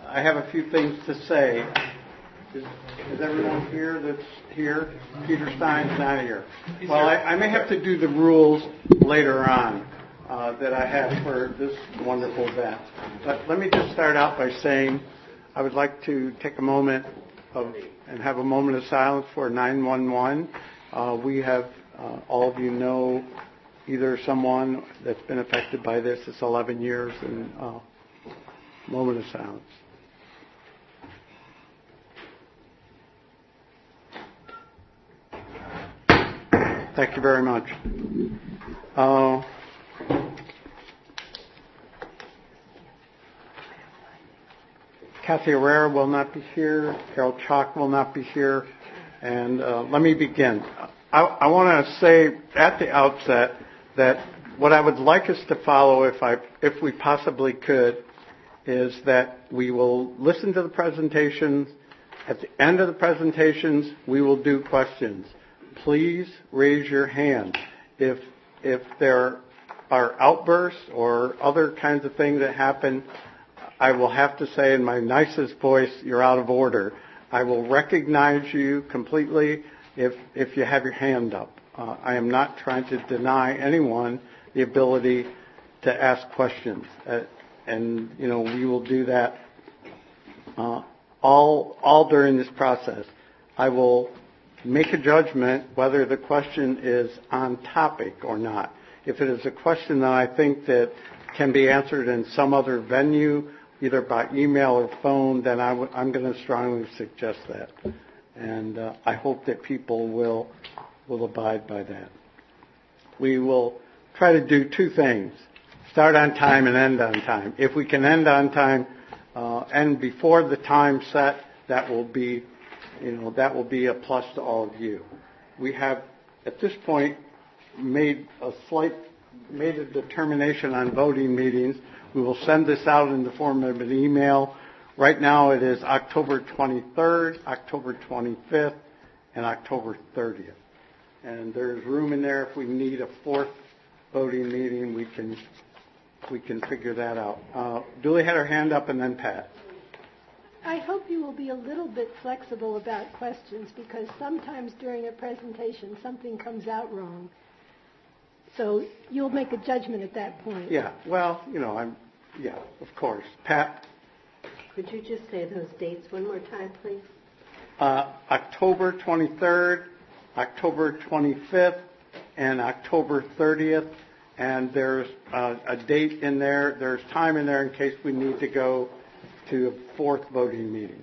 I have a few things to say. Is everyone here that's here? Peter Stein's not here. Well, I may have to do the rules later on that I have for this wonderful event. But let me just start out by saying I would like to take a moment and have a moment of silence for 911. We have, all of you know, either someone that's been affected by this. It's 11 years, and moment of silence. Thank you very much. Kathy Herrera will not be here. Carol Chalk will not be here. And let me begin. I want to say at the outset that what I would like us to follow, if we possibly could, is that we will listen to the presentations. At the end of the presentations, we will do questions. Please raise your hand. If there are outbursts or other kinds of things that happen, I will have to say in my nicest voice, you're out of order. I will recognize you completely if you have your hand up. I am not trying to deny anyone the ability to ask questions. And we will do that all during this process. I will make a judgment whether the question is on topic or not. If it is a question that I think that can be answered in some other venue, either by email or phone, then I'm going to strongly suggest that. And I hope that people will abide by that. We will try to do two things: start on time and end on time. If we can end on time, end before the time set, that will be a plus to all of you. We have, at this point, made a determination on voting meetings. We will send this out in the form of an email. Right now it is October 23rd, October 25th, and October 30th. And there's room in there if we need a fourth voting meeting, we can figure that out. Julie had her hand up, and then Pat. I hope you will be a little bit flexible about questions, because sometimes during a presentation something comes out wrong. So you'll make a judgment at that point. Yeah, well, of course. Pat? Could you just say those dates one more time, please? October 23rd, October 25th, and October 30th. And there's a date in there. There's time in there in case we need to go to a fourth voting meeting.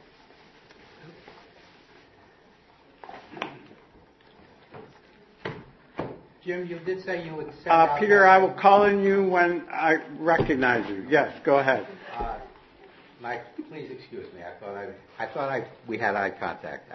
Jim, you did say you would send out... Peter, I will call on you when I recognize you. Yes, go ahead. Mike, please excuse me. I thought we had eye contact.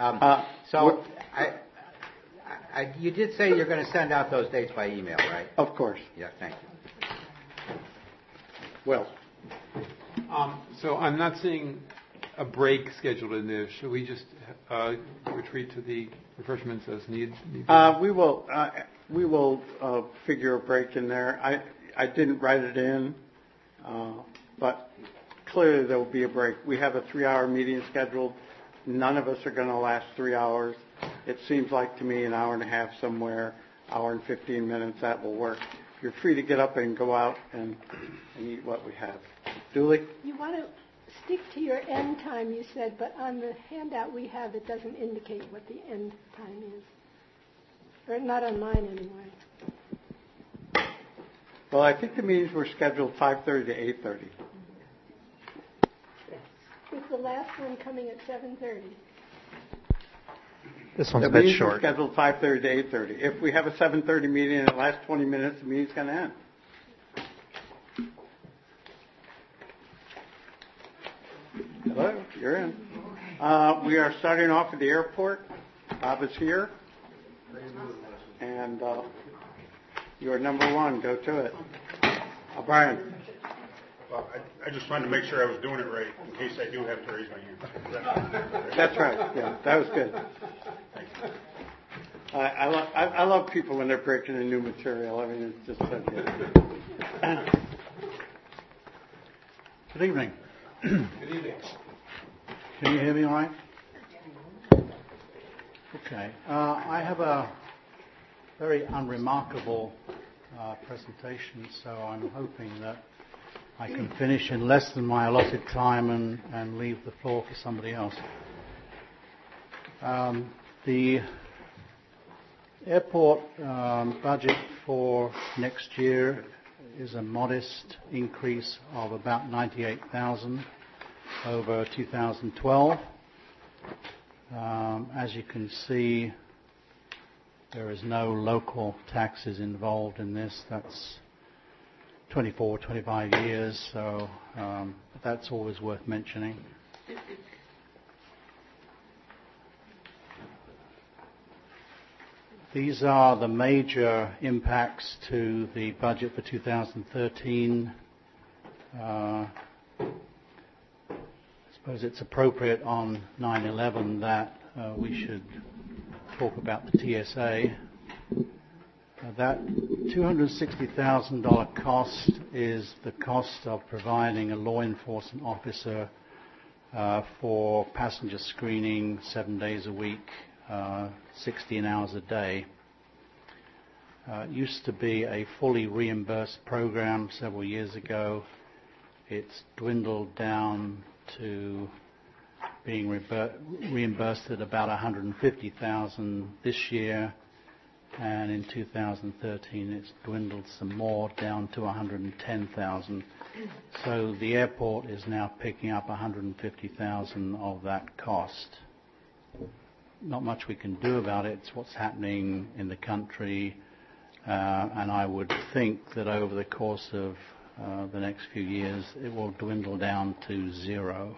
You did say you're going to send out those dates by email, right? Of course. Yeah, thank you. Well. So I'm not seeing a break scheduled in there. Should we just retreat to the refreshments as needed? We will figure a break in there. I didn't write it in, but clearly there will be a break. We have a 3-hour meeting scheduled. None of us are going to last 3 hours. It seems like to me an hour and a half somewhere, hour and 15 minutes, that will work. You're free to get up and go out and eat what we have. Julie? You want to stick to your end time, you said, but on the handout we have, it doesn't indicate what the end time is. Or not on mine anyway. Well, I think the meetings were scheduled 5:30 to 8:30. Is the last one coming at 7:30? This one's a bit short. The meeting is scheduled 5:30 to 8:30. If we have a 7:30 meeting and it lasts 20 minutes, the meeting's going to end. Hello, you're in. We are starting off at the airport. Bob is here. And you're number one. Go to it. Brian. Well, I just wanted to make sure I was doing it right in case I do have to raise my hand. That's right. Yeah, that was good. Thank you. I love people when they're breaking in new material. I mean, it's just so good. Good evening. Good evening. Can you hear me all right? Okay. I have a very unremarkable presentation, so I'm hoping that I can finish in less than my allotted time and leave the floor for somebody else. The airport budget for next year is a modest increase of about $98,000 over 2012. As you can see, there is no local taxes involved in this. That's 24, 25 years, so that's always worth mentioning. These are the major impacts to the budget for 2013. I suppose it's appropriate on 9/11 that we should talk about the TSA. That $260,000 cost is the cost of providing a law enforcement officer for passenger screening 7 days a week, 16 hours a day. It used to be a fully reimbursed program several years ago. It's dwindled down to being reimbursed at about $150,000 this year, and in 2013 it's dwindled some more down to $110,000. So the airport is now picking up $150,000 of that cost. Not much we can do about it. It's what's happening in the country, and I would think that over the course of the next few years it will dwindle down to zero.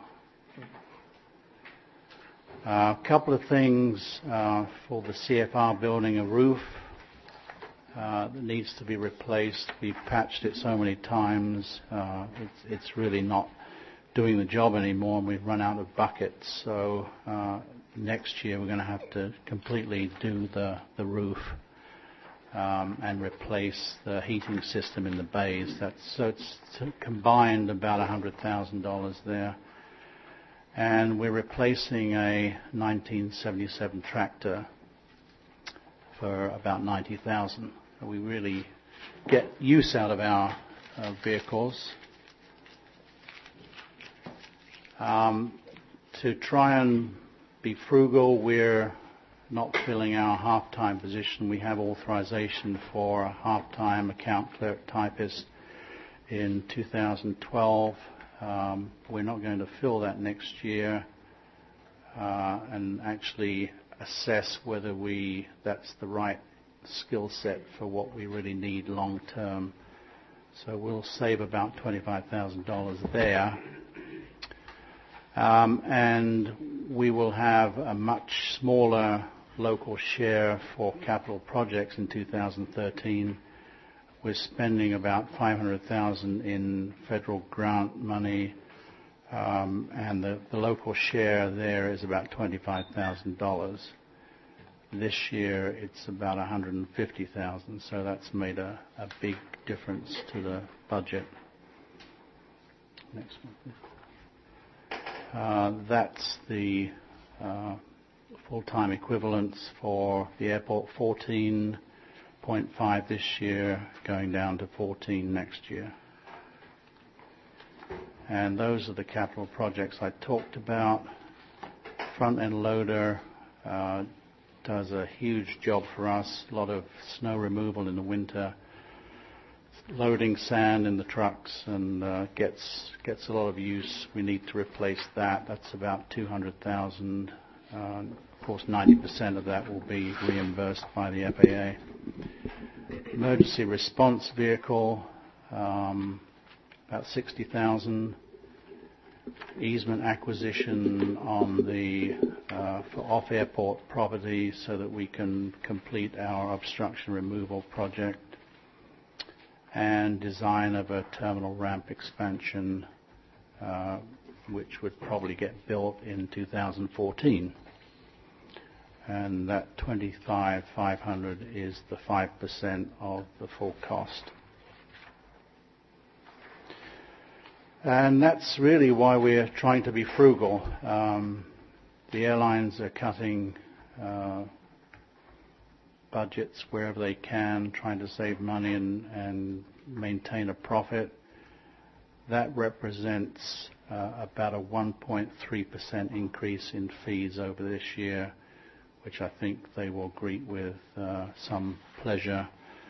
A couple of things for the CFR building, a roof that needs to be replaced. We've patched it so many times, it's really not doing the job anymore, and we've run out of buckets. So next year we're going to have to completely do the roof and replace the heating system in the bays. So it's combined about $100,000 there. And we're replacing a 1977 tractor for about $90,000. We really get use out of our vehicles. To try and be frugal, we're not filling our half-time position. We have authorization for a half-time account clerk typist in 2012. We're not going to fill that next year and actually assess whether that's the right skill set for what we really need long term. So we'll save about $25,000 there. And we will have a much smaller local share for capital projects in 2013. We're spending about $500,000 in federal grant money, and the local share there is about $25,000. This year it's about $150,000, so that's made a big difference to the budget. Next one, please. That's the full-time equivalents for the airport, 14.5 this year, going down to 14 next year. And those are the capital projects I talked about. Front-end loader does a huge job for us, a lot of snow removal in the winter, loading sand in the trucks, and gets a lot of use. We need to replace that. That's about $200,000. Of course, 90% of that will be reimbursed by the FAA. Emergency response vehicle, about $60,000. Easement acquisition on the for off-airport property so that we can complete our obstruction removal project, and design of a terminal ramp expansion, which would probably get built in 2014. And that $25,500 is the 5% of the full cost. And that's really why we're trying to be frugal. The airlines are cutting budgets wherever they can, trying to save money and maintain a profit. That represents about a 1.3% increase in fees over this year, which I think they will greet with some pleasure.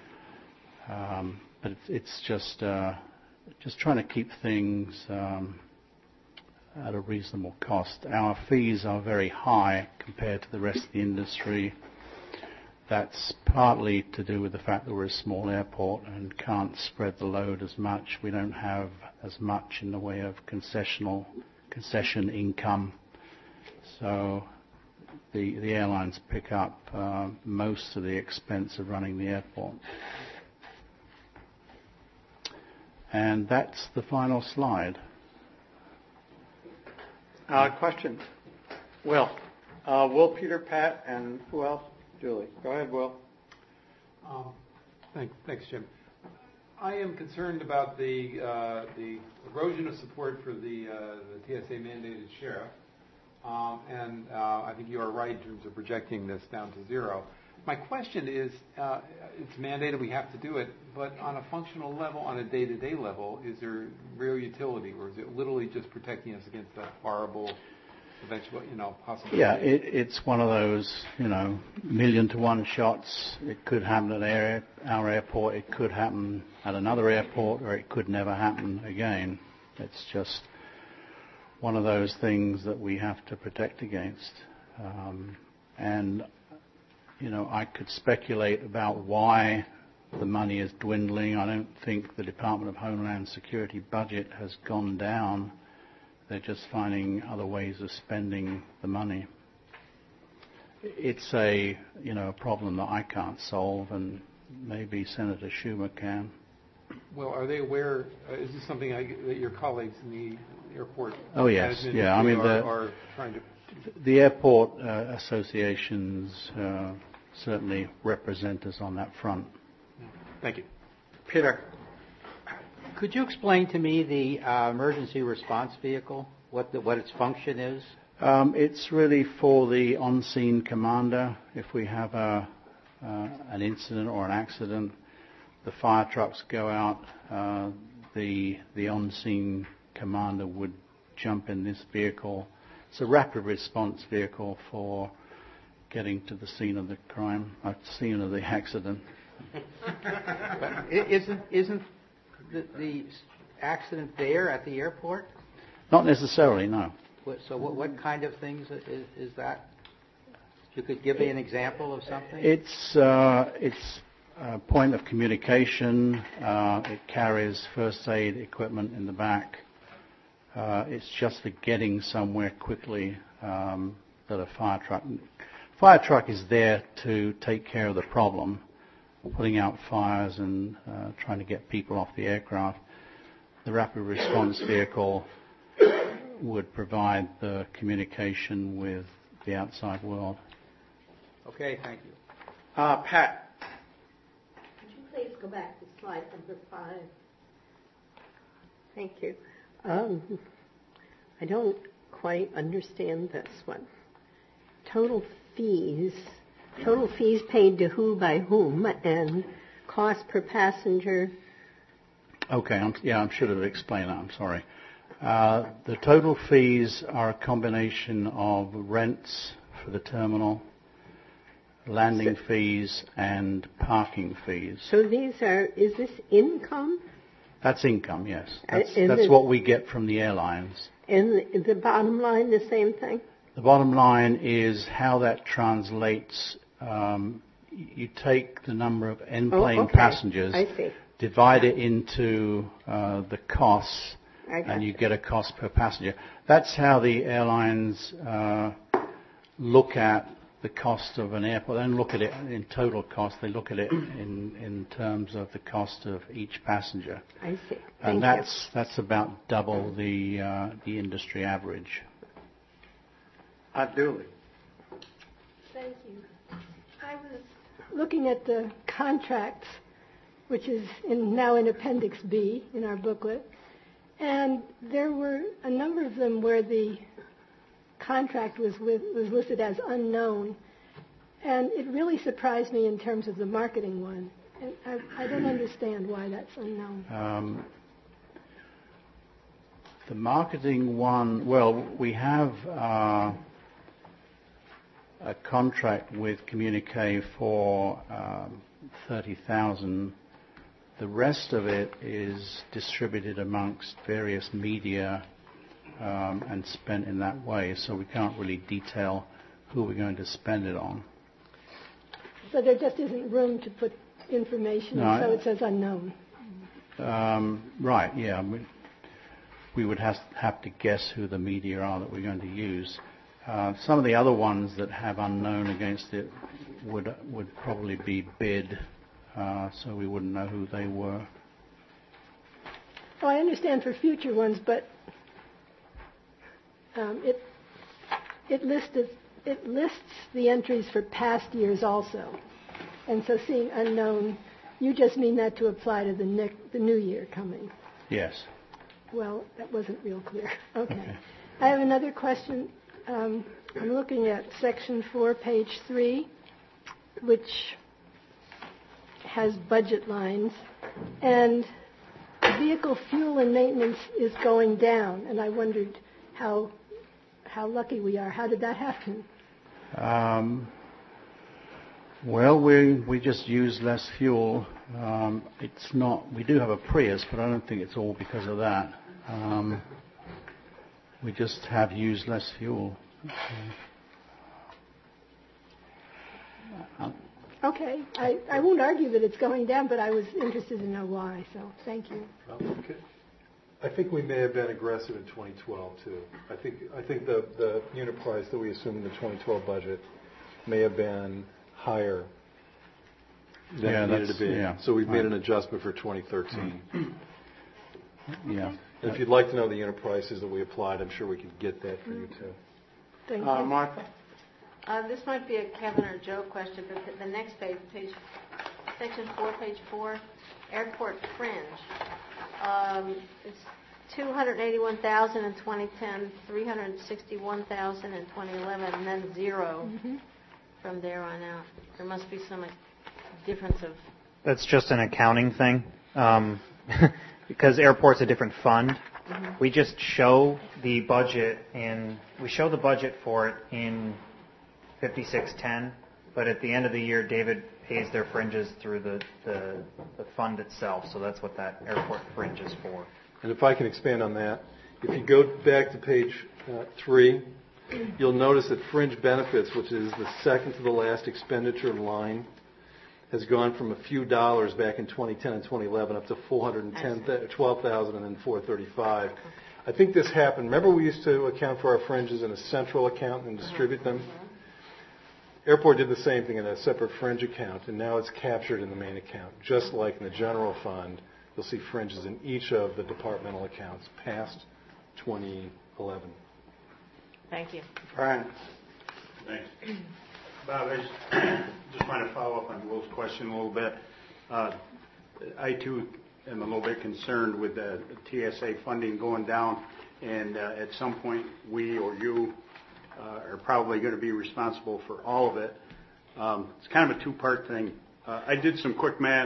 But it's just trying to keep things at a reasonable cost. Our fees are very high compared to the rest of the industry. That's partly to do with the fact that we're a small airport and can't spread the load as much. We don't have as much in the way of concession income. So the airlines pick up most of the expense of running the airport. And that's the final slide. Questions? Will, Peter, Pat, and who else? Julie. Go ahead, Will. Thanks, Jim. I am concerned about the erosion of support for the TSA mandated sheriff, and I think you are right in terms of projecting this down to zero. My question is, it's mandated, we have to do it, but on a functional level, on a day-to-day level, is there real utility, or is it literally just protecting us against that horrible eventual, possibility? Yeah, it's one of those, 1,000,000-to-1 shots. It could happen at our airport, it could happen at another airport, or it could never happen again. It's just one of those things that we have to protect against. And I could speculate about why the money is dwindling. I don't think the Department of Homeland Security budget has gone down. They're just finding other ways of spending the money. It's a problem that I can't solve, and maybe Senator Schumer can. Well, are they aware? Is this something that your colleagues in the airport? Oh yes, yeah. I mean, are trying to. The airport associations certainly represent us on that front. Thank you, Peter. Could you explain to me the emergency response vehicle, what its function is? It's really for the on-scene commander. If we have an incident or an accident, the fire trucks go out. The on-scene commander would jump in this vehicle. It's a rapid response vehicle for getting to the scene of the crime, scene of the accident. But isn't the accident there at the airport? Not necessarily, no. So what kind of things is that? You could give me an example of something? It's a point of communication. It carries first aid equipment in the back. It's just for getting somewhere quickly that a fire truck is there to take care of the problem, putting out fires and trying to get people off the aircraft. The rapid response vehicle would provide the communication with the outside world. Okay, thank you. Pat. Could you please go back to slide number 5? Thank you. I don't quite understand this one. Total fees paid to who by whom, and cost per passenger. Okay, I should have explained that. I'm sorry. The total fees are a combination of rents for the terminal, landing fees, and parking fees. So is this income? That's income, yes. That's what we get from the airlines. And the bottom line, the same thing? The bottom line is how that translates. You take the number of in-plane passengers, divide it into the costs, and you get a cost per passenger. That's how the airlines look at the cost of an airport. They don't look at it in total cost. They look at it in terms of the cost of each passenger. I see. And that's about double the industry average. Julie. Thank you. I was looking at the contracts, which is now in Appendix B in our booklet, And there were a number of them where the contract was listed as unknown. And it really surprised me in terms of the marketing one. And I don't understand why that's unknown. The marketing one, well, we have a contract with Communique for 30,000. The rest of it is distributed amongst various media and spent in that way, so we can't really detail who we're going to spend it on. So there just isn't room to put information, No, so it says unknown. Right, yeah. We would have to guess who the media are that we're going to use. Some of the other ones that have unknown against it would probably be bid, so we wouldn't know who they were. Oh, I understand for future ones, but it lists the entries for past years also. And so seeing unknown, you just mean that to apply to the new year coming. Yes. Well, that wasn't real clear. Okay. I have another question. I'm looking at section 4, page 3, which has budget lines. And vehicle fuel and maintenance is going down. And I wondered how lucky we are. How did that happen? Well, we just use less fuel. It's not. We do have a Prius, but I don't think it's all because of that. We just have used less fuel. Okay. I won't argue that it's going down, but I was interested to know why. So thank you. Okay. I think we may have been aggressive in 2012 too. I think the unit price that we assumed in the 2012 budget may have been higher than it needed to be. Yeah. So we've made an adjustment for 2013. Yeah. And if you'd like to know the unit prices that we applied, I'm sure we could get that for you too. Thank you. Martha? This might be a Kevin or Joe question, but the next page, section 4, page 4, airport fringe. It's $281,000 in 2010, $361,000 in 2011, and then zero from there on out. There must be some difference of. That's just an accounting thing, because airport's a different fund. We just show the budget for it in 5610, but at the end of the year, David pays their fringes through the fund itself. So that's what that airport fringe is for. And if I can expand on that, if you go back to page 3, you'll notice that fringe benefits, which is the second to the last expenditure line, has gone from a few dollars back in 2010 and 2011 up to $12,000 and then $435. I think this happened. Remember, we used to account for our fringes in a central account and distribute them. Airport did the same thing in a separate fringe account, and now it's captured in the main account. Just like in the general fund, you'll see fringes in each of the departmental accounts past 2011. Thank you. Brian? Thanks. Bob, I just want to follow up on Will's question a little bit. I, too, am a little bit concerned with the TSA funding going down, and at some point we or you are probably going to be responsible for all of it. It's kind of a two-part thing. I did some quick math.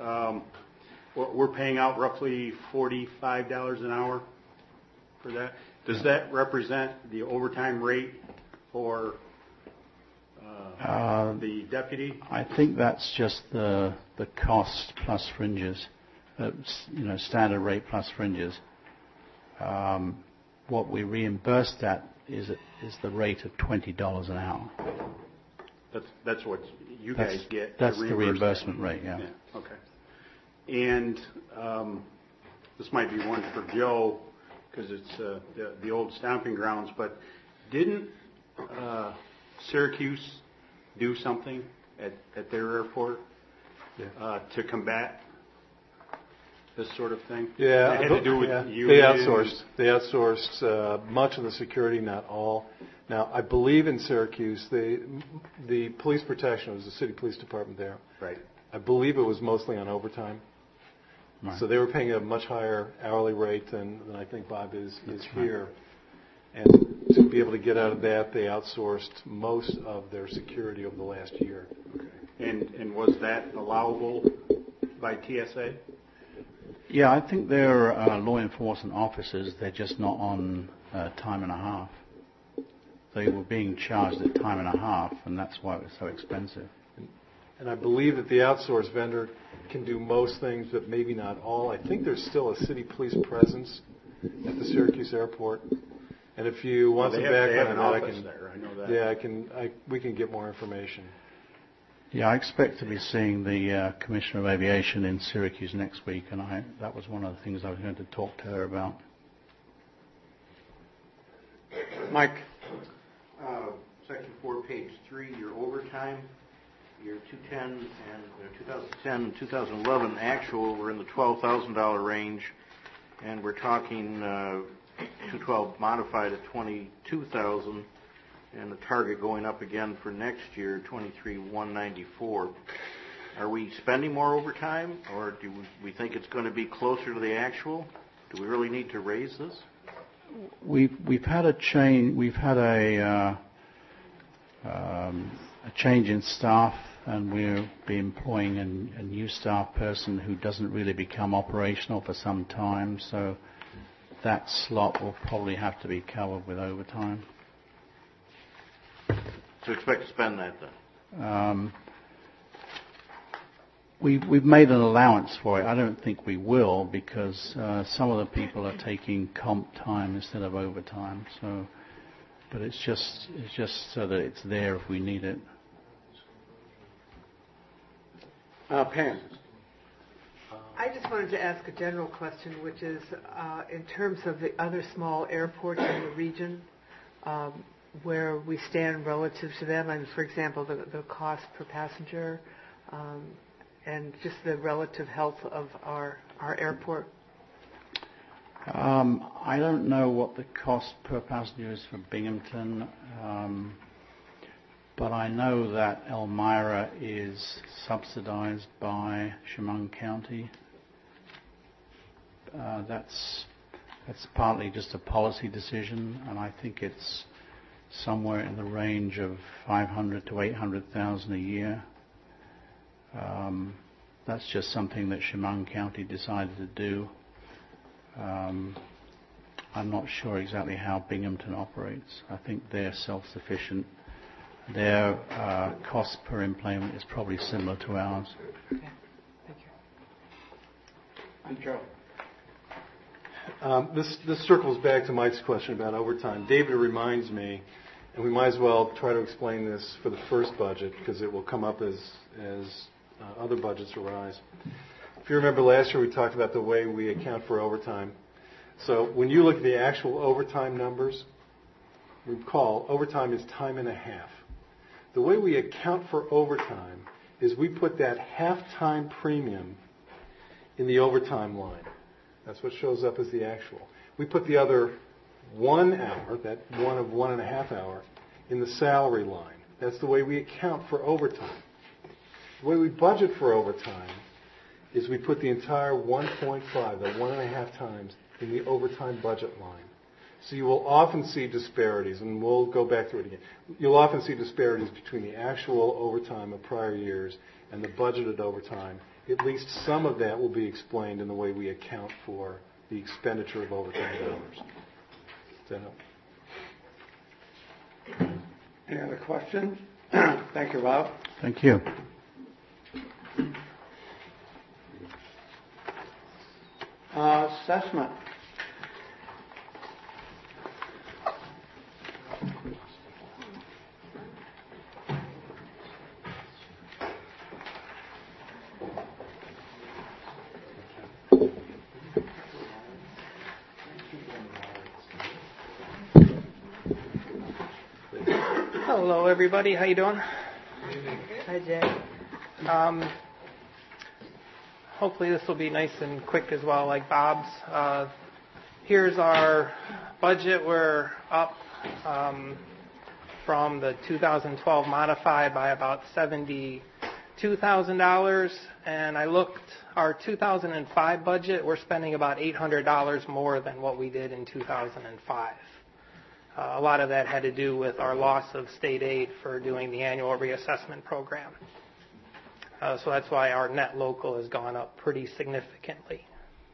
We're paying out roughly $45 an hour for that. Does that represent the overtime rate for the deputy? I think that's just the cost plus fringes, standard rate plus fringes. What we reimbursed at is the rate of $20 an hour. That's what you guys get. That's the reimbursement rate, yeah. Okay. And this might be one for Joe because it's the old stomping grounds, but didn't Syracuse do something at their airport to combat this sort of thing? Yeah, it had to do with unions. They outsourced much of the security, not all. Now, I believe in Syracuse, the police protection, it was the city police department there. Right. I believe it was mostly on overtime. Right. So they were paying a much higher hourly rate than I think Bob is here. And to be able to get out of that, they outsourced most of their security over the last year. Okay. And was that allowable by TSA? Yeah, I think they're law enforcement officers. They're just not on time and a half. They were being charged at time and a half, and that's why it was so expensive. And I believe that the outsourced vendor can do most things, but maybe not all. I think there's still a city police presence at the Syracuse airport. And if you want some background on that, I know that. Yeah, we can get more information. Yeah, I expect to be seeing the Commissioner of Aviation in Syracuse next week, and that was one of the things I was going to talk to her about. Mike. Section 4, page 3, your overtime, your 2010 and 2011 actual were in the $12,000 range, and we're talking 212 modified at $22,000, and the target going up again for next year, $23,194. Are we spending more overtime, or do we think it's going to be closer to the actual? Do we really need to raise this? We've had a change. We've had a change in staff, and we'll be employing a new staff person who doesn't really become operational for some time. So that slot will probably have to be covered with overtime. So expect to spend that then? We've made an allowance for it. I don't think we will, because some of the people are taking comp time instead of overtime. So, but it's just so that it's there if we need it. Pam. I just wanted to ask a general question, which is in terms of the other small airports in the region, where we stand relative to them, and for example, the cost per passenger, and just the relative health of our airport. I don't know what the cost per passenger is for Binghamton, but I know that Elmira is subsidized by Chemung County. That's partly just a policy decision, and I think it's somewhere in the range of $500,000 to $800,000 a year. That's just something that Chemung County decided to do. I'm not sure exactly how Binghamton operates. I think they're self-sufficient. Their cost per employment is probably similar to ours. Okay. Thank you. And Joe. This circles back to Mike's question about overtime. David reminds me, and we might as well try to explain this for the first budget, because it will come up as other budgets arise. If you remember last year, we talked about the way we account for overtime. So when you look at the actual overtime numbers, recall overtime is time and a half. The way we account for overtime is we put that half-time premium in the overtime line. That's what shows up as the actual. We put the other 1 hour, that one of 1.5 hour, in the salary line. That's the way we account for overtime. The way we budget for overtime is we put the entire 1.5, the 1.5 times, in the overtime budget line. So you will often see disparities, and we'll go back through it again. You'll often see disparities between the actual overtime of prior years and the budgeted overtime. At least some of that will be explained in the way we account for the expenditure of overtime dollars. Does that help? Any other questions? Thank you, Bob. Thank you. Assessment. Hello, everybody. How you doing? Hi, Jay. Hopefully this will be nice and quick as well, like Bob's. Here's our budget. We're up from the 2012 modified by about $70 $2,000, and I looked, our 2005 budget, we're spending about $800 more than what we did in 2005. A lot of that had to do with our loss of state aid for doing the annual reassessment program. So that's why our net local has gone up pretty significantly.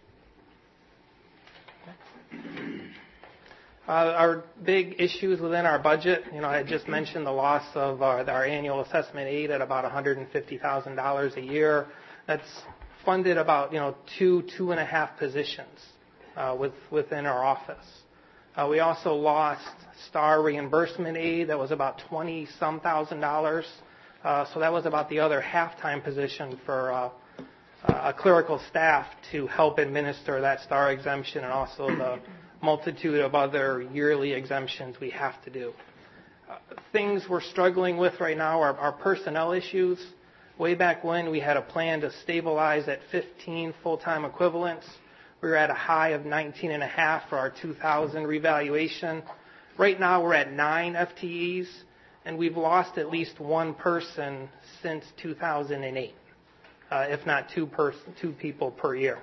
Our big issues within our budget, I just mentioned the loss of our annual assessment aid at about $150,000 a year. That's funded about, 2.5 positions within our office. We also lost STAR reimbursement aid. That was about $20-some thousand. So that was about the other half-time position for a clerical staff to help administer that STAR exemption and also the multitude of other yearly exemptions we have to do. Things we're struggling with right now are personnel issues. Way back when, we had a plan to stabilize at 15 full-time equivalents. We were at a high of 19.5 for our 2000 revaluation. Right now, we're at 9 FTEs, and we've lost at least one person since 2008, if not two people per year.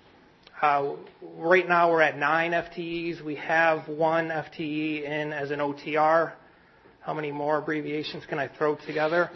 Right now, we're at 9 FTEs. We have 1 FTE in as an OTR. How many more abbreviations can I throw together?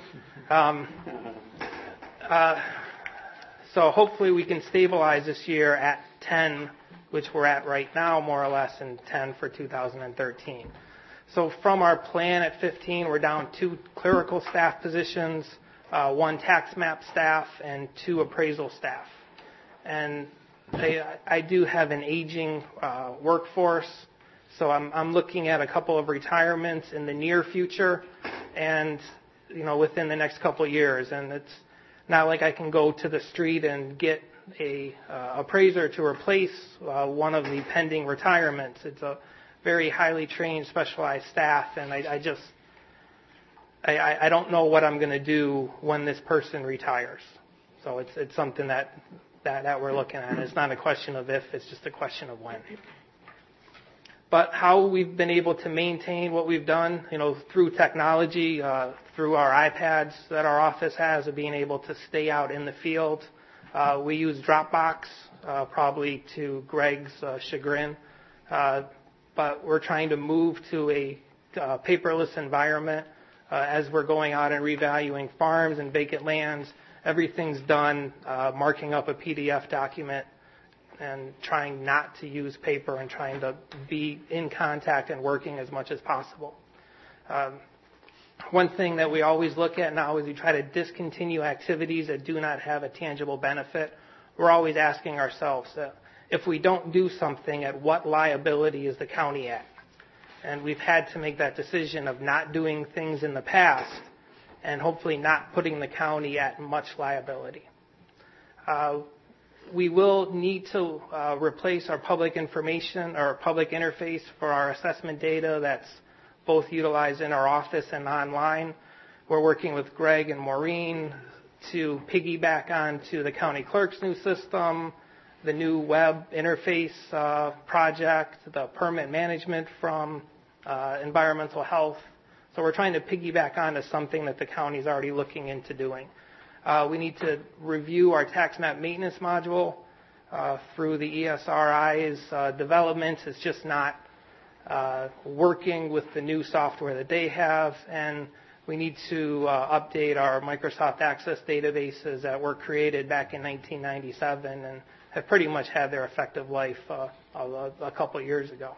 So hopefully we can stabilize this year at 10, which we're at right now, more or less, and 10 for 2013. So from our plan at 15, we're down 2 clerical staff positions, 1 tax map staff, and 2 appraisal staff. And I do have an aging workforce, so I'm looking at a couple of retirements in the near future and, within the next couple of years. And it's not like I can go to the street and get a appraiser to replace one of the pending retirements. It's a very highly trained, specialized staff, and I don't know what I'm going to do when this person retires. So it's something that we're looking at. It's not a question of if, it's just a question of when. But how we've been able to maintain what we've done, through technology, through our iPads that our office has, of being able to stay out in the field. We use Dropbox, probably to Greg's chagrin. But we're trying to move to a paperless environment as we're going out and revaluing farms and vacant lands. Everything's done marking up a PDF document and trying not to use paper and trying to be in contact and working as much as possible. One thing that we always look at now is we try to discontinue activities that do not have a tangible benefit. We're always asking ourselves, if we don't do something, at what liability is the county at? And we've had to make that decision of not doing things in the past and hopefully not putting the county at much liability. We will need to replace our public information or public interface for our assessment data that's both utilized in our office and online. We're working with Greg and Maureen to piggyback onto the county clerk's new system, the new web interface project, the permit management from environmental health. So we're trying to piggyback onto something that the county is already looking into doing. We need to review our tax map maintenance module through the ESRI's development. It's just not working with the new software that they have, and we need to update our Microsoft Access databases that were created back in 1997 and have pretty much had their effective life a couple of years ago.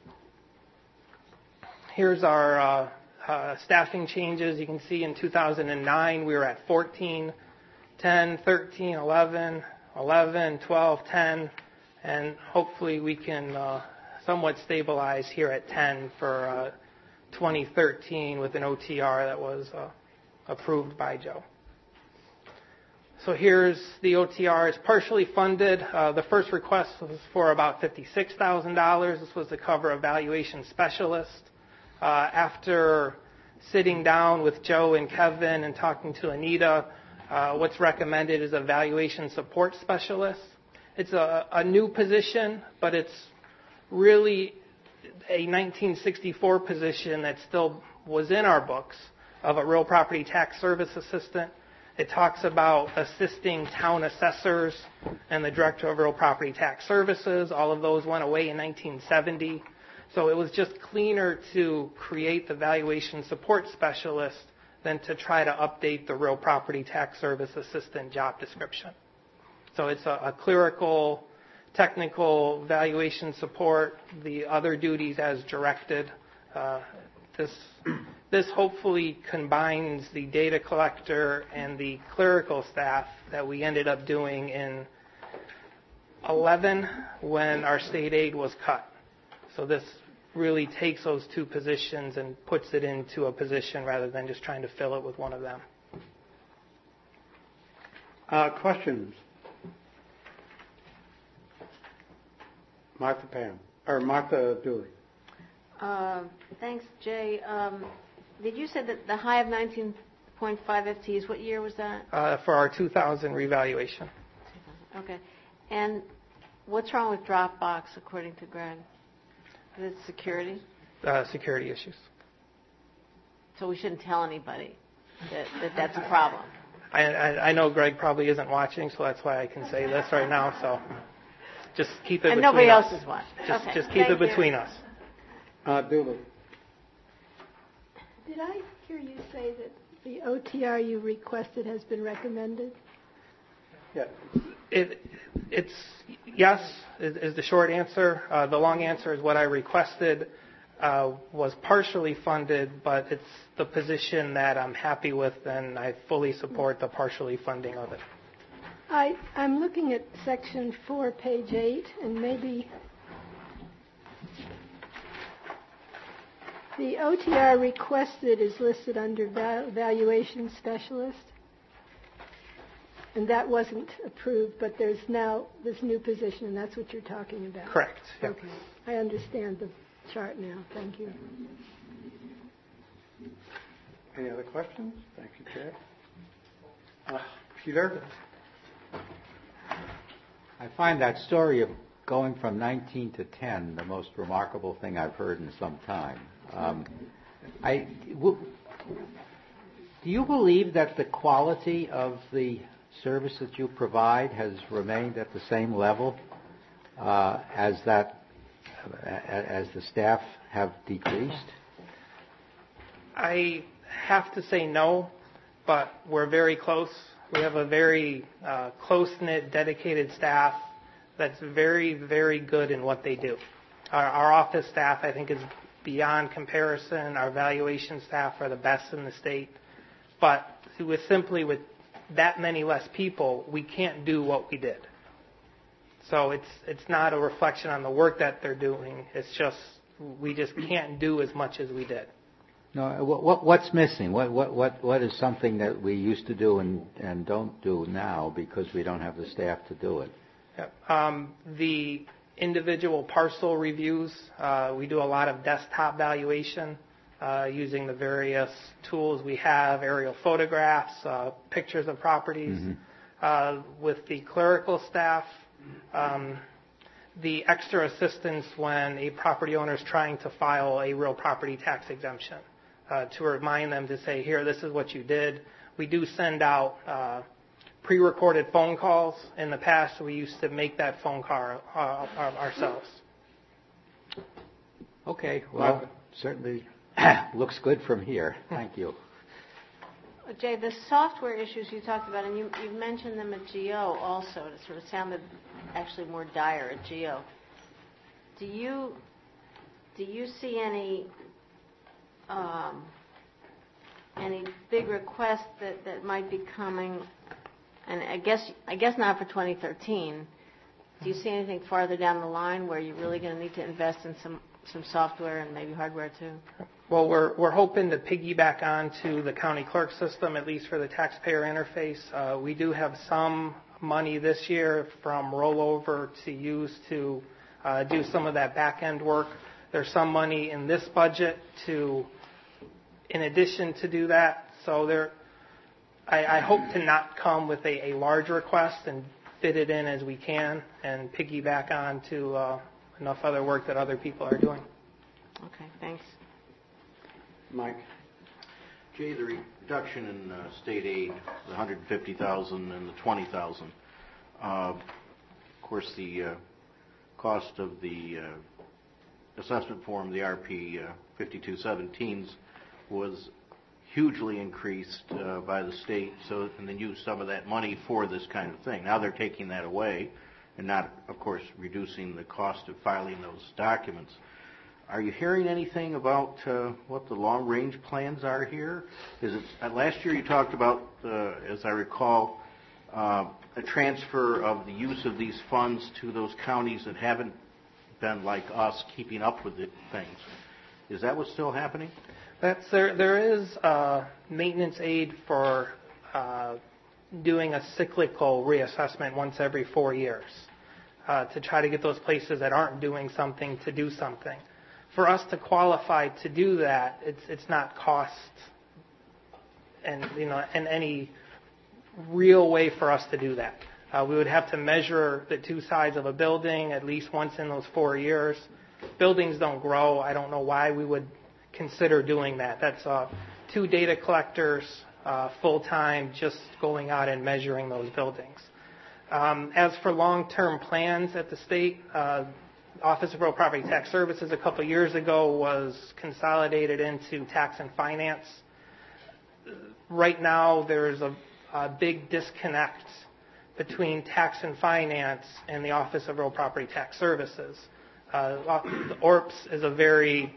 Here's our staffing changes. You can see in 2009 we were at 14, 10, 13, 11, 11, 12, 10, and hopefully we can somewhat stabilize here at 10 for 2013 with an OTR that was approved by Joe. So here's the OTR. It's partially funded. The first request was for about $56,000. This was to cover a valuation specialist. After sitting down with Joe and Kevin and talking to Anita, what's recommended is a valuation support specialist. It's a new position, but it's really a 1964 position that still was in our books of a real property tax service assistant. It talks about assisting town assessors and the Director of Real Property Tax Services. All of those went away in 1970. So it was just cleaner to create the valuation support specialist than to try to update the Real Property Tax Service assistant job description. So it's a clerical, technical valuation support, the other duties as directed. This hopefully combines the data collector and the clerical staff that we ended up doing in 2011 when our state aid was cut. So this really takes those two positions and puts it into a position rather than just trying to fill it with one of them. Questions? Martha Dooley. Thanks, Jay. Did you say that the high of 19.5 FTEs, what year was that? For our 2000 revaluation. Okay. And what's wrong with Dropbox, according to Greg? Is it security? Security issues. So we shouldn't tell anybody that that's a problem. I know Greg probably isn't watching, so that's why I can say this right now. So just keep it and between nobody us. else is watching. Just keep it between us. Dooley. Did I hear you say that the OTR you requested has been recommended? Yeah. It's yes is the short answer. The long answer is what I requested was partially funded, but it's the position that I'm happy with, and I fully support the partially funding of it. I'm looking at section 4, page 8, and maybe the OTR requested is listed under valuation specialist. And that wasn't approved, but there's now this new position, and that's what you're talking about. Correct. Yep. Okay. I understand the chart now. Thank you. Any other questions? Thank you, Chair. Peter? I find that story of going from 19 to 10 the most remarkable thing I've heard in some time. Do you believe that the quality of the service that you provide has remained at the same level as the staff have decreased? I have to say no, but we're very close. We have a very close-knit, dedicated staff that's very, very good in what they do. Our office staff, I think, is beyond comparison. Our valuation staff are the best in the state. But with that many less people, we can't do what we did. So it's not a reflection on the work that they're doing. It's just we just can't do as much as we did. No, what's missing? What is something that we used to do and don't do now because we don't have the staff to do it? The individual parcel reviews, we do a lot of desktop valuation using the various tools we have, aerial photographs, pictures of properties. Mm-hmm. With the clerical staff, the extra assistance when a property owner is trying to file a real property tax exemption, to remind them to say, here, this is what you did. We do send out pre-recorded phone calls. In the past, we used to make that phone call ourselves. Okay, well, certainly looks good from here. Thank you. Jay, the software issues you talked about, and you mentioned them at GO also. It sort of sounded actually more dire at GO. Do you see any big requests that might be coming? And I guess not for 2013. Do you see anything farther down the line where you're really going to need to invest in some software and maybe hardware too? Well, we're hoping to piggyback onto the county clerk system, at least for the taxpayer interface. We do have some money this year from rollover to use to do some of that back end work. There's some money in this budget in addition to do that. So I hope to not come with a large request and fit it in as we can and piggyback on to enough other work that other people are doing. Okay, thanks. Mike? Jay, the reduction in state aid, the $150,000 and the $20,000, of course, the cost of the assessment form, the RP 5217s, was hugely increased by the state, and then used some of that money for this kind of thing. Now they're taking that away and not, of course, reducing the cost of filing those documents. Are you hearing anything about what the long-range plans are here? Last year you talked about, as I recall, a transfer of the use of these funds to those counties that haven't been like us keeping up with the things. Is that what's still happening? There is maintenance aid for doing a cyclical reassessment once every 4 years to try to get those places that aren't doing something to do something. For us to qualify to do that, it's not cost and in any real way for us to do that. We would have to measure the two sides of a building at least once in those 4 years. Buildings don't grow. I don't know why we would consider doing that. That's 2 data collectors full-time just going out and measuring those buildings. As for long-term plans at the state, Office of Real Property Tax Services a couple years ago was consolidated into Tax and Finance. Right now there's a big disconnect between Tax and Finance and the Office of Real Property Tax Services. The ORPS is a very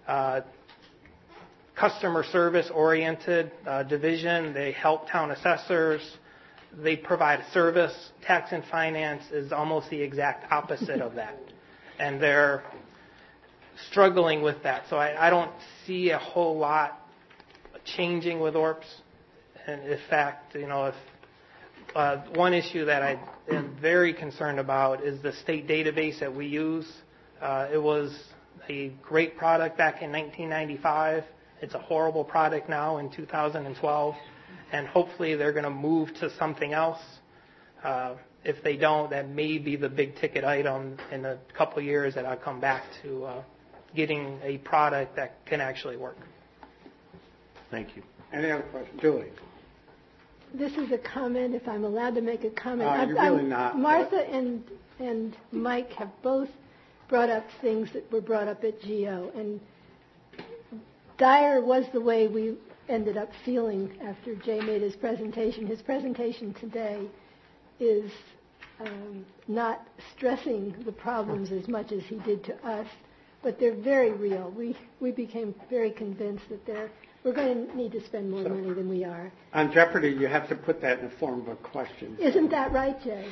customer service oriented division. They help town assessors. They provide service. Tax and Finance is almost the exact opposite of that. And they're struggling with that. So I don't see a whole lot changing with ORPS. And in fact, if one issue that I am very concerned about is the state database that we use. It was a great product back in 1995. It's a horrible product now in 2012. And hopefully they're going to move to something else. If they don't, that may be the big ticket item in a couple of years that I'll come back to getting a product that can actually work. Thank you. Any other questions? Julie? This is a comment, if I'm allowed to make a comment. You're really not. Martha and Mike have both brought up things that were brought up at GO. And dire was the way we ended up feeling after Jay made his presentation. His presentation today is not stressing the problems as much as he did to us, but they're very real. We became very convinced that we're going to need to spend more money than we are. On Jeopardy, you have to put that in the form of a question. Isn't that right, Jay?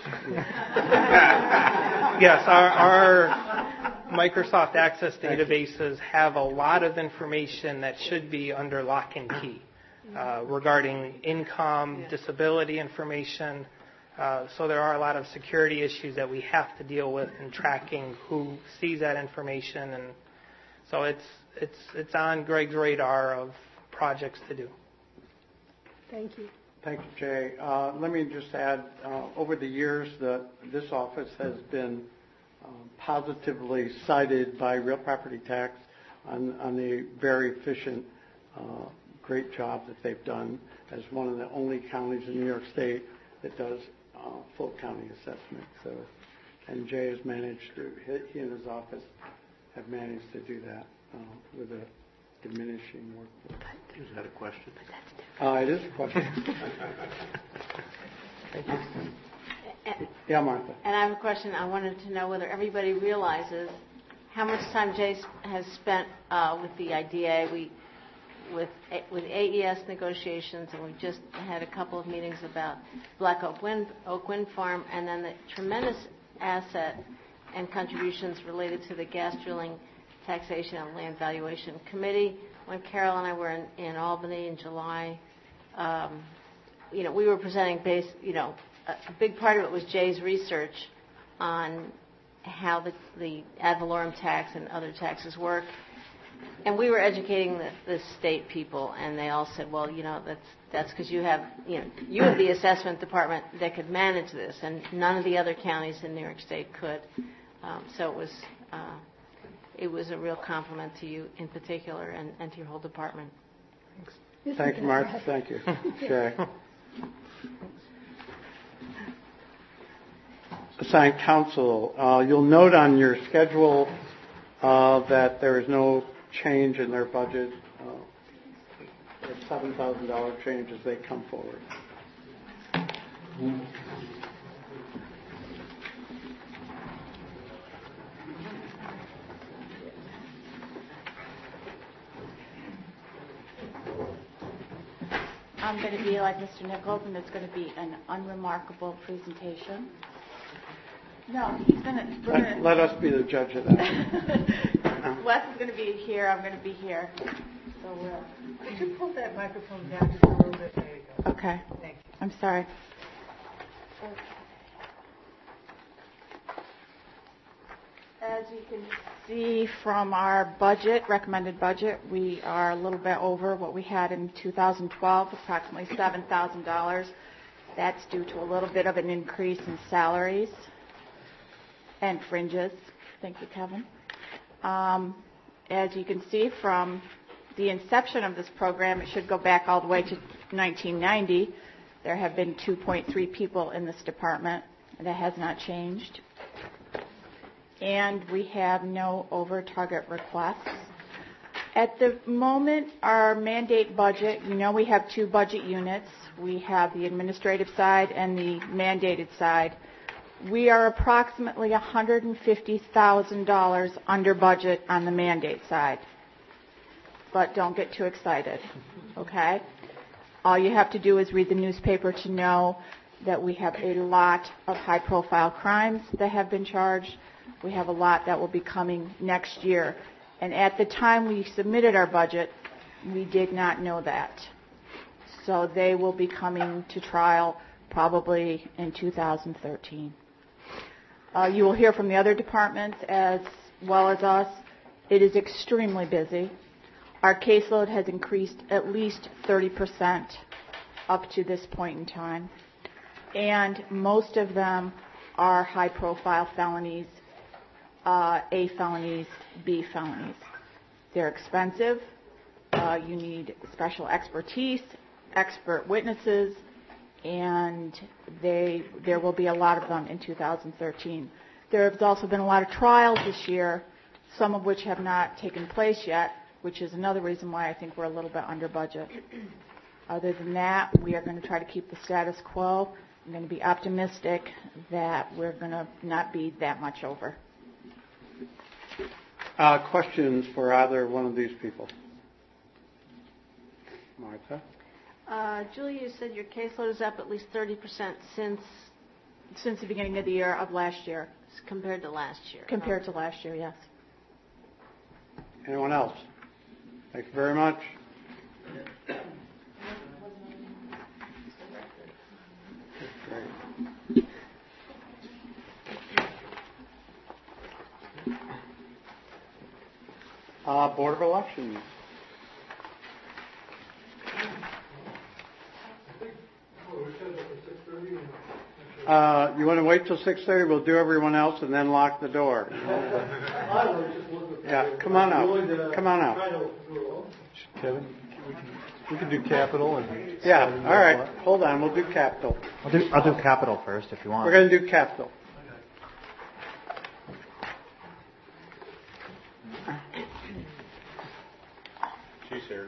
Yes, our Microsoft Access databases have a lot of information that should be under lock and key regarding income, disability information. So there are a lot of security issues that we have to deal with in tracking who sees that information, and so it's on Greg's radar of projects to do. Thank you. Thank you, Jay. Let me just add, over the years, this office has been positively cited by Real Property Tax on the very efficient, great job that they've done as one of the only counties in New York State that does full county assessment. So, and Jay has managed to, he and his office have managed to do that with a diminishing workforce. Is that a question? It is a question. Thank you. Yeah, Martha. And I have a question. I wanted to know whether everybody realizes how much time Jay has spent with the IDA. With AES negotiations, and we just had a couple of meetings about Black Oak Wind Farm, and then the tremendous asset and contributions related to the gas drilling taxation and land valuation committee. When Carol and I were in Albany in July, we were presenting a big part of it was Jay's research on how the ad valorem tax and other taxes work. And we were educating the state people, and they all said, well, that's because you have the assessment department that could manage this, and none of the other counties in New York State could. So it was a real compliment to you in particular and to your whole department. Thanks. Thank you, Martha. Thank you, Jay. Assigned counsel. You'll note on your schedule that there is no change in their budget. There's $7,000 change as they come forward. I'm going to be like Mr. Nichols, and it's going to be an unremarkable presentation. No, he's going to... Let us be the judge of that. Wes is going to be here. I'm going to be here. So Could you pull that microphone down just a little bit? There you go. Okay. Thank you. I'm sorry. As you can see from our budget, recommended budget, we are a little bit over what we had in 2012, approximately $7,000. That's due to a little bit of an increase in salaries and fringes. Thank you, Kevin. As you can see from the inception of this program, it should go back all the way to 1990. There have been 2.3 people in this department. That has not changed. And we have no over-target requests. At the moment, our mandate budget, we have two budget units. We have the administrative side and the mandated side. We are approximately $150,000 under budget on the mandate side. But don't get too excited, okay? All you have to do is read the newspaper to know that we have a lot of high-profile crimes that have been charged. We have a lot that will be coming next year. And at the time we submitted our budget, we did not know that. So they will be coming to trial probably in 2013. You will hear from the other departments as well as us. It is extremely busy. Our caseload has increased at least 30% up to this point in time. And most of them are high-profile felonies, A felonies, B felonies. They're expensive. You need special expertise, expert witnesses, and there will be a lot of them in 2013. There has also been a lot of trials this year, some of which have not taken place yet, which is another reason why I think we're a little bit under budget. Other than that, we are going to try to keep the status quo. I'm going to be optimistic that we're going to not be that much over. Questions for either one of these people? Martha? Julie, you said your caseload is up at least 30% since the beginning of the year of last year. Compared to last year. Compared to last year, yes. Anyone else? Thank you very much. Board of Elections. You want to wait till 6:30? We'll do everyone else and then lock the door. Yeah, come on out. Come on out. Kevin, we can do capital and. Yeah. All right. Hold on. We'll do capital. I'll do capital first if you want. We're going to do capital. She's here.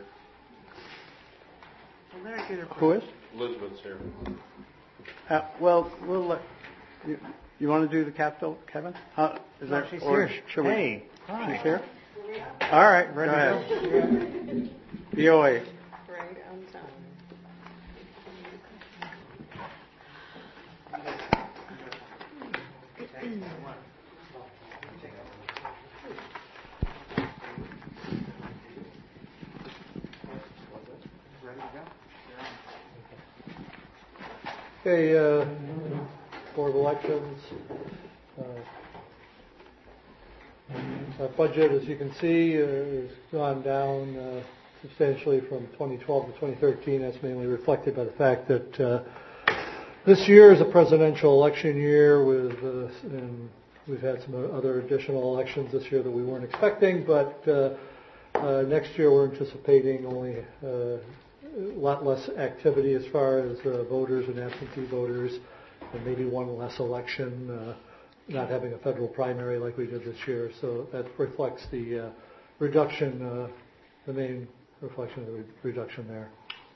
Who is? Elizabeth's here. Well, we'll let you want to do the capital, Kevin? Is that, she's or here. should Hey, we? hi. She's here. All right, go ahead. BOA. Right on time. Okay, Board of Elections. Our budget, as you can see, has gone down substantially from 2012 to 2013. That's mainly reflected by the fact that this year is a presidential election year, and we've had some other additional elections this year that we weren't expecting. But next year we're anticipating only a lot less activity as far as voters and absentee voters, and maybe one less election, not having a federal primary like we did this year. So that reflects the reduction, the main reflection of the reduction there.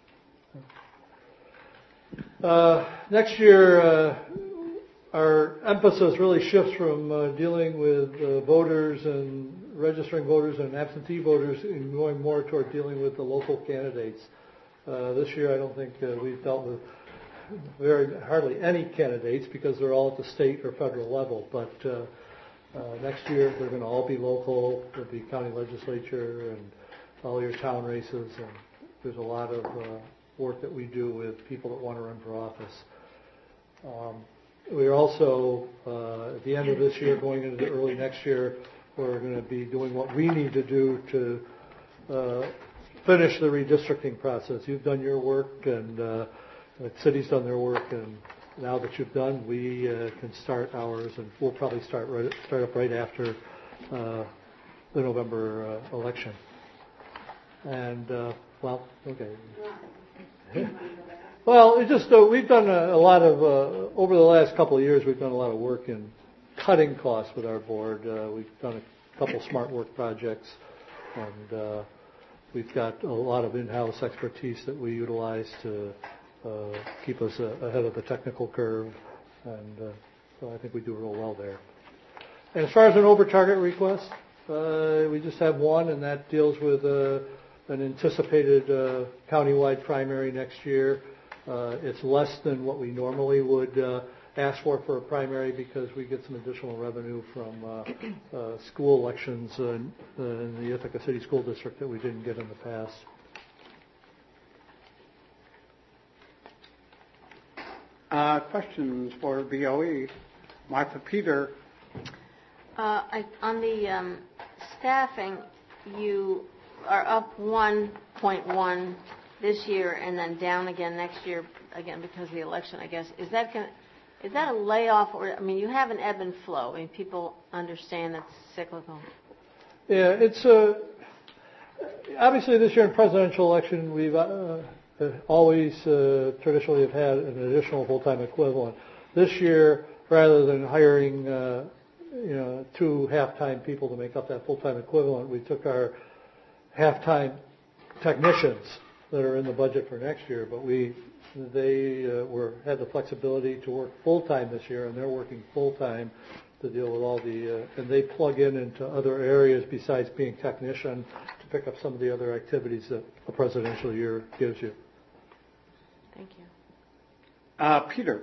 Next year, our emphasis really shifts from dealing with voters and registering voters and absentee voters and going more toward dealing with the local candidates. This year, I don't think we've dealt with hardly any candidates because they're all at the state or federal level. But next year, they're going to all be local. There'll be county legislature and all your town races. And there's a lot of work that we do with people that want to run for office. We're also, at the end of this year, going into early next year, we're going to be doing what we need to do to finish the redistricting process. You've done your work, and the city's done their work, and now that you've done, we can start ours, and we'll probably start up right after the November election. And, well, okay. Well, it just we've done a lot of over the last couple of years. We've done a lot of work in cutting costs with our board. We've done a couple smart work projects, and we've got a lot of in-house expertise that we utilize to keep us ahead of the technical curve, and so I think we do real well there. And as far as an over-target request, we just have one, and that deals with an anticipated countywide primary next year. It's less than what we normally would ask for a primary because we get some additional revenue from school elections in the Ithaca City School District that we didn't get in the past. Questions for BOE? Martha Peter. On the staffing, you are up 1.1 this year and then down again next year, again because of the election, I guess. Is that a layoff, or I mean, you have an ebb and flow. I mean, people understand that's cyclical. Yeah, it's obviously this year in presidential election, we've always traditionally have had an additional full-time equivalent. This year, rather than hiring two half-time people to make up that full-time equivalent, we took our half-time technicians that are in the budget for next year, but they had the flexibility to work full-time this year, and they're working full-time to deal with all and they plug into other areas besides being technician to pick up some of the other activities that a presidential year gives you. Thank you. Peter.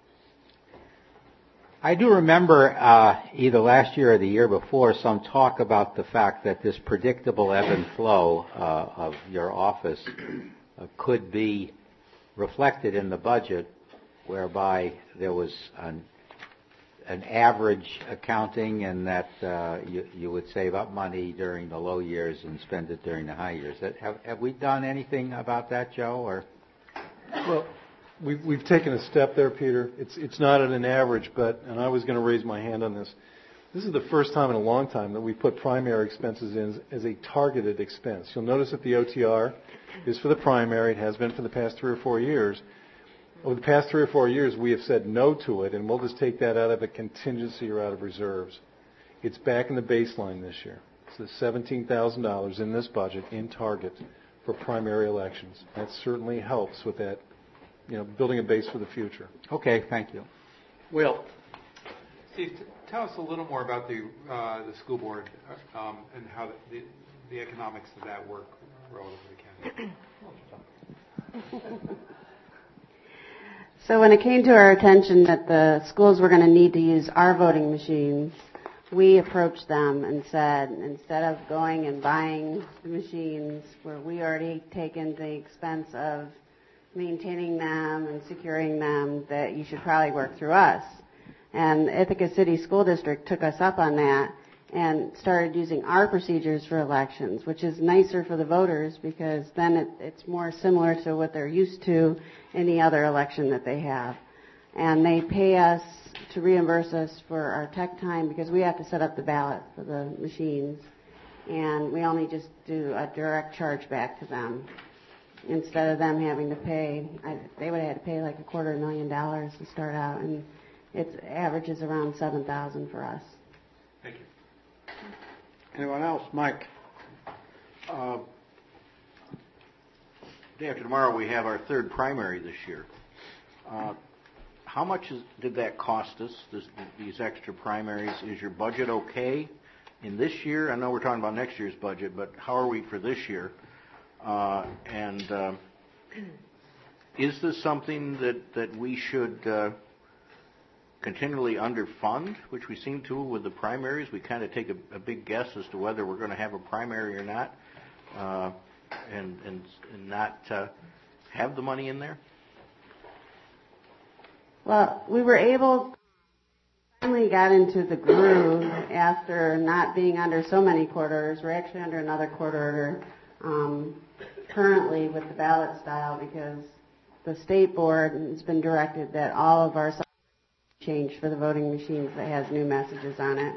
I do remember either last year or the year before some talk about the fact that this predictable ebb and flow of your office could be reflected in the budget, whereby there was an average accounting and that you would save up money during the low years and spend it during the high years. Have we done anything about that, Joe? Or well, we've taken a step there, Peter. It's not at an average, and I was going to raise my hand on this. This is the first time in a long time that we put primary expenses in as a targeted expense. You'll notice that the OTR is for the primary. It has been for the past 3 or 4 years. Over the past 3 or 4 years, we have said no to it, and we'll just take that out of a contingency or out of reserves. It's back in the baseline this year. So $17,000 in this budget in target for primary elections. That certainly helps with that, building a base for the future. Okay, thank you. Will. Steve, tell us a little more about the school board and how the economics of that work relative to the county. So when it came to our attention that the schools were going to need to use our voting machines, we approached them and said, instead of going and buying the machines where we already taken the expense of maintaining them and securing them, that you should probably work through us. And Ithaca City School District took us up on that and started using our procedures for elections, which is nicer for the voters because then it's more similar to what they're used to any other election that they have. And they pay us to reimburse us for our tech time because we have to set up the ballot for the machines. And we only just do a direct charge back to them. instead of them having to pay, they would have had to pay like $250,000 to start out, and it averages around $7,000 for us. Thank you. Anyone else? Mike? Day after tomorrow, we have our third primary this year. How much did that cost us, these extra primaries? Is your budget okay in this year? I know we're talking about next year's budget, but how are we for this year? Is this something that we should continually underfund, which we seem to with the primaries? We kind of take a big guess as to whether we're going to have a primary or not, and not have the money in there? Well, we were able, finally got into the groove after not being under so many court orders. We're actually under another court order currently with the ballot style because the state board has been directed that all of our change for the voting machines that has new messages on it.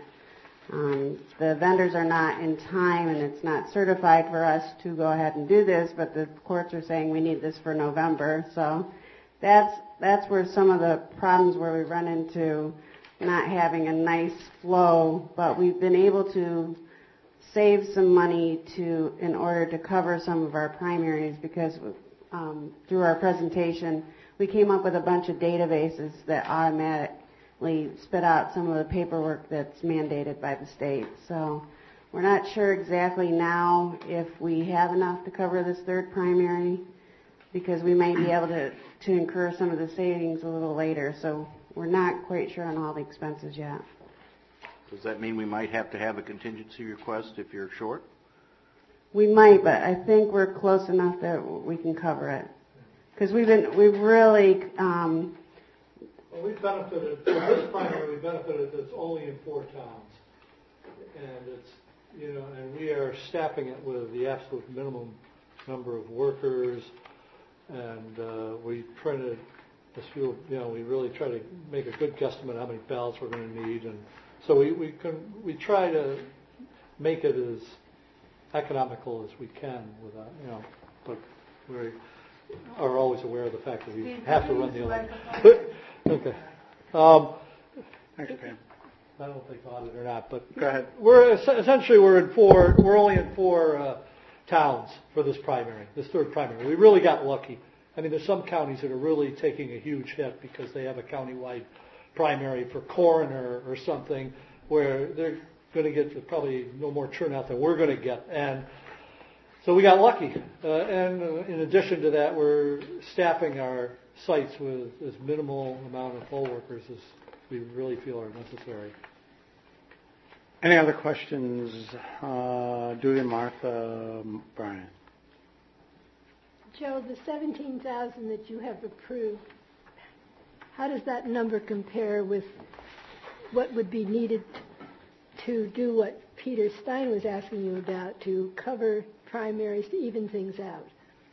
The vendors are not in time, and it's not certified for us to go ahead and do this, but the courts are saying we need this for November. So that's where some of the problems where we run into not having a nice flow, but we've been able to save some money in order to cover some of our primaries because through our presentation we came up with a bunch of databases that automatically spit out some of the paperwork that's mandated by the state. So we're not sure exactly now if we have enough to cover this third primary because we may be able to incur some of the savings a little later. So we're not quite sure on all the expenses yet. Does that mean we might have to have a contingency request if you're short? We might, but I think we're close enough that we can cover it. Because we've really. Well, we've benefited from this primary. We benefited that's only in 4 towns, and it's and we are staffing it with the absolute minimum number of workers, and we printed this few. We really try to make a good guesstimate how many ballots we're going to need, and so we try to make it as economical as we can without but we are always aware of the fact that we have to run the election. Okay. Thanks, Pam. I don't think audit or not, but go ahead. We're only in 4 towns for this primary, this third primary. We really got lucky. I mean, there's some counties that are really taking a huge hit because they have a countywide primary for coroner or something where they're going to get probably no more turnout than we're going to get. And so we got lucky. And in addition to that, we're staffing our sites with as minimal amount of poll workers as we really feel are necessary. Any other questions? Julie, Martha, Brian. Joe, the 17,000 that you have approved, how does that number compare with what would be needed to do what Peter Stein was asking you about, to cover primaries, to even things out?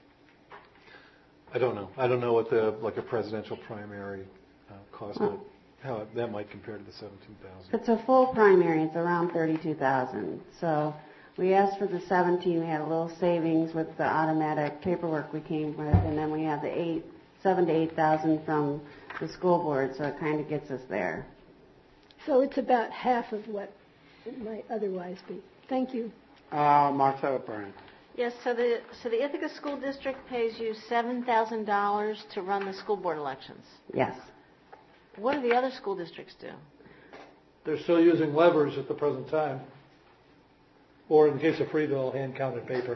I don't know. I don't know what a presidential primary cost would, how that might compare to the 17,000. If it's a full primary, it's around 32,000. So we asked for the 17. We had a little savings with the automatic paperwork we came with, and then we have the 7,000 to 8,000 from the school board. So it kind of gets us there. So it's about half of what it might otherwise be. Thank you. Martha, Brian. Yes, so the Ithaca School District pays you $7,000 to run the school board elections. Yes. What do the other school districts do? They're still using levers at the present time. Or in the case of Freeville, hand-counted paper.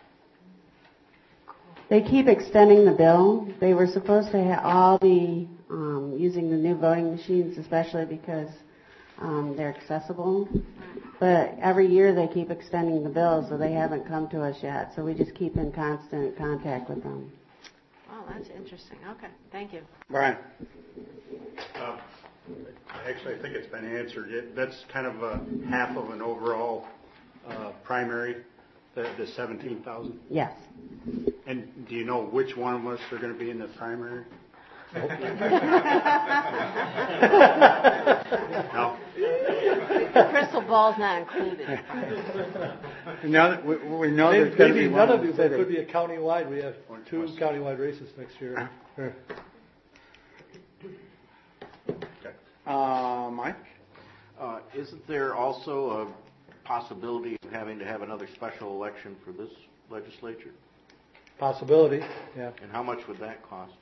They keep extending the bill. They were supposed to all be using the new voting machines, especially because they're accessible. But every year they keep extending the bill, so they haven't come to us yet. So we just keep in constant contact with them. Oh, that's interesting. Okay, thank you. Brian. Actually, I think it's been answered. That's kind of half of an overall primary, the 17,000? Yes. And do you know which one of us are going to be in the primary? No. The crystal ball's not included. We know there's going to be none of you. There could be a county-wide. We have two countywide races next year. Mike? Isn't there also a possibility of having to have another special election for this legislature? Possibility, yeah. And how much would that cost?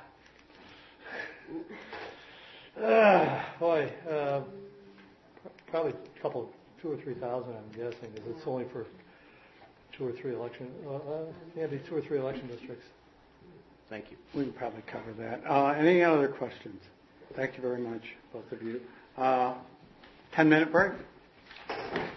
Probably a couple, 2,000 or 3,000, I'm guessing, because it's only for 2 or 3 election, maybe 2 or 3 election districts. Thank you. We can probably cover that. Any other questions? Thank you very much, both of you. 10-minute break.